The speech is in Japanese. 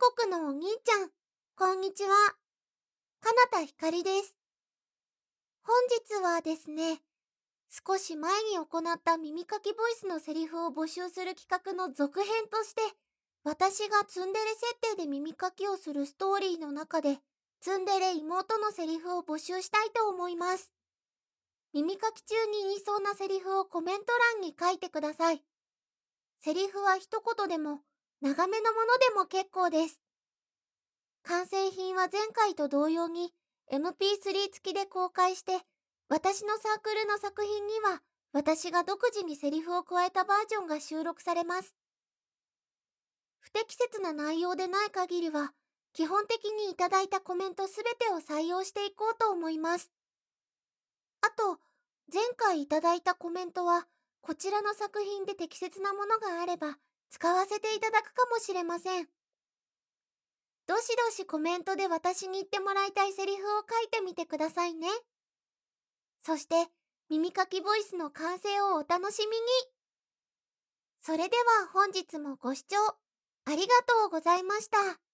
国のお兄ちゃん、こんにちは。かなたひかりです。本日はですね、少し前に行った耳かきボイスのセリフを募集する企画の続編として、私がツンデレ設定で耳かきをするストーリーの中で、ツンデレ妹のセリフを募集したいと思います。耳かき中に言いそうなセリフをコメント欄に書いてください。セリフは一言でも、長めのものでも結構です。完成品は前回と同様に MP3 付きで公開して、私のサークルの作品には私が独自にセリフを加えたバージョンが収録されます。不適切な内容でない限りは、基本的にいただいたコメントすべてを採用していこうと思います。あと、前回いただいたコメントは、こちらの作品で適切なものがあれば、使わせていただくかもしれません。どしどしコメントで私に言ってもらいたいセリフを書いてみてくださいね。そして、耳かきボイスの完成をお楽しみに。それでは本日もご視聴ありがとうございました。